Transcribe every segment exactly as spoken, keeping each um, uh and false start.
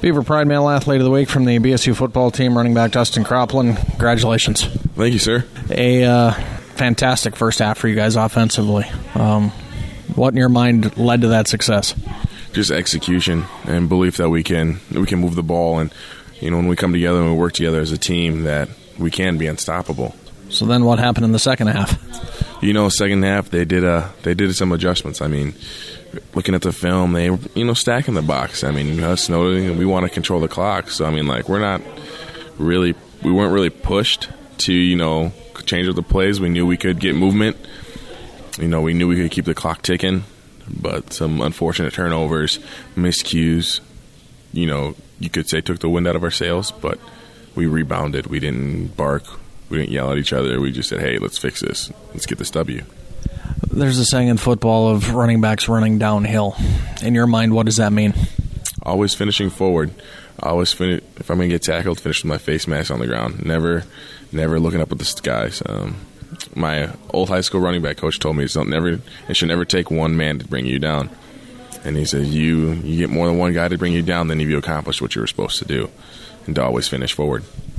Beaver Pride Male Athlete of the Week from the B S U football team, running back Dustin Cropland. Congratulations. Thank you, sir. A uh, fantastic first half for you guys offensively. Um, what in your mind led to that success? Just execution and belief that we can we can move the ball, and you know when we come together and we work together as a team, that we can be unstoppable. So then, what happened in the second half? You know, second half they did uh they did some adjustments. I mean, looking at the film, they you know stacking the box. I mean, us knowing we want to control the clock, so I mean, like we're not really we weren't really pushed to you know change up the plays. We knew we could get movement. You know, we knew we could keep the clock ticking, but some unfortunate turnovers, miscues, you know, you could say took the wind out of our sails, but we rebounded. We didn't bark. We didn't yell at each other. We just said, hey, let's fix this. Let's get this W. There's a saying in football of running backs running downhill. In your mind, what does that mean? Always finishing forward. Always finish. If I'm going to get tackled, finish with my face mask on the ground. Never, never looking up at the skies. Um, my old high school running back coach told me don't never. It should never take one man to bring you down. And he said, you you get more than one guy to bring you down, then you accomplished what you were supposed to do, and to always finish forward.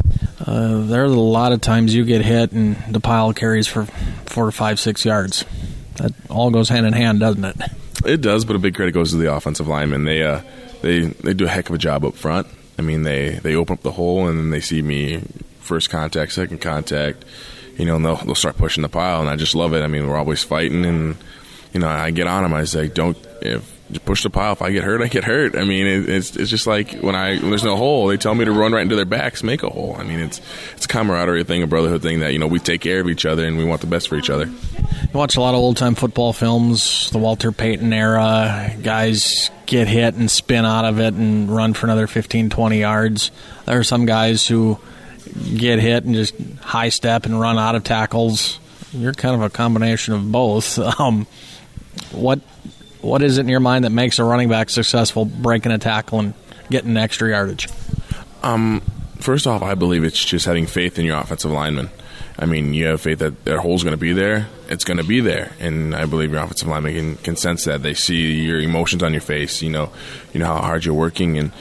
Uh, there are a lot of times you get hit and the pile carries for four, five, six yards. That all goes hand in hand, doesn't it? It does, but a big credit goes to the offensive linemen. They uh, they they do a heck of a job up front. I mean, they, they open up the hole, and then they see me first contact, second contact, you know, and they'll, they'll start pushing the pile, and I just love it. I mean, we're always fighting, and, you know, I get on them. I say, don't if just push the pile. If I get hurt, I get hurt. I mean, it, it's it's just like when I when there's no hole, they tell me to run right into their backs, make a hole. I mean, it's it's a camaraderie thing, a brotherhood thing that, you know, we take care of each other and we want the best for each other. You watch a lot of old-time football films, the Walter Payton era, guys get hit and spin out of it and run for another fifteen, twenty yards. There are some guys who get hit and just high step and run out of tackles. You're kind of a combination of both. Um, what what is it in your mind that makes a running back successful breaking a tackle and getting extra yardage? Um, first off, I believe it's just having faith in your offensive lineman. I mean, you have faith that their hole's going to be there. It's going to be there, and I believe your offensive lineman can, can sense that. They see your emotions on your face. You know, you know how hard you're working, and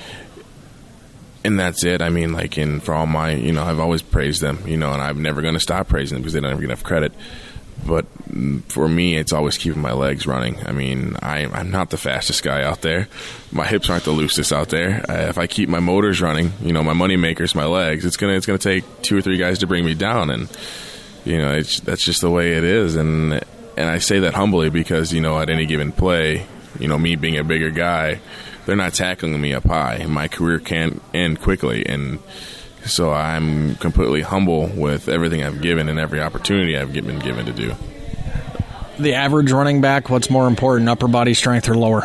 and that's it. I mean, like, in for all my, you know, I've always praised them. You know, and I'm never going to stop praising them because they don't ever get enough credit. But for me, it's always keeping my legs running. I mean, I, I'm not the fastest guy out there. My hips aren't the loosest out there. Uh, if I keep my motors running, you know, my money makers, my legs, it's gonna it's gonna take two or three guys to bring me down, and you know, it's, that's just the way it is. And and I say that humbly because, you know, at any given play, you know, me being a bigger guy, they're not tackling me up high. My career can end quickly, and so I'm completely humble with everything I've given and every opportunity I've been given to do. The average running back, what's more important, upper body strength or lower?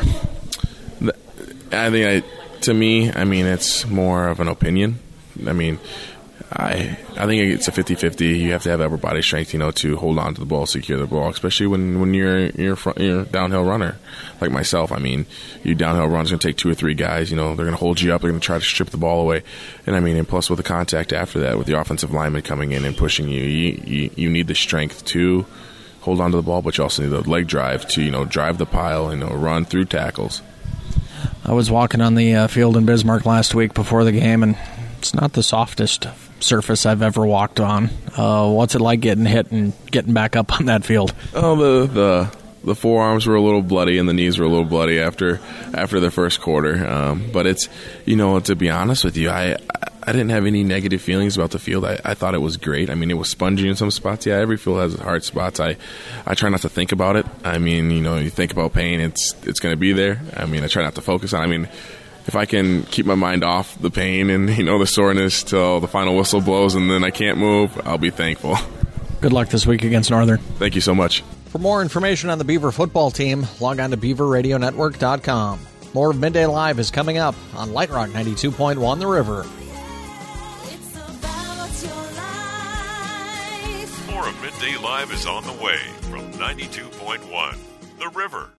I think, I, to me, I mean, it's more of an opinion. I mean, I I think it's a fifty-fifty. You have to have upper body strength, you know, to hold on to the ball, secure the ball, especially when, when you're you're, front, you're a downhill runner like myself. I mean, you downhill run is going to take two or three guys. You know, they're going to hold you up. They're going to try to strip the ball away. And, I mean, and plus with the contact after that, with the offensive lineman coming in and pushing you, you, you, you need the strength to hold on to the ball, but you also need the leg drive to, you know, drive the pile, you know, run through tackles. I was walking on the uh, field in Bismarck last week before the game, and it's not the softest surface I've ever walked on. Uh, what's it like getting hit and getting back up on that field? Oh, the the the forearms were a little bloody and the knees were a little bloody after after the first quarter. Um, but it's, you know, to be honest with you, I I didn't have any negative feelings about the field. I, I thought it was great. I mean, it was spongy in some spots. Yeah, every field has hard spots. I, I try not to think about it. I mean, you know, you think about pain, it's it's going to be there. I mean, I try not to focus on it. I mean, if I can keep my mind off the pain and, you know, the soreness till the final whistle blows and then I can't move, I'll be thankful. Good luck this week against Northern. Thank you so much. For more information on the Beaver football team, log on to beaver radio network dot com. More of Midday Live is coming up on Light Rock ninety-two point one The River. More of Midday Live is on the way from ninety-two point one The River.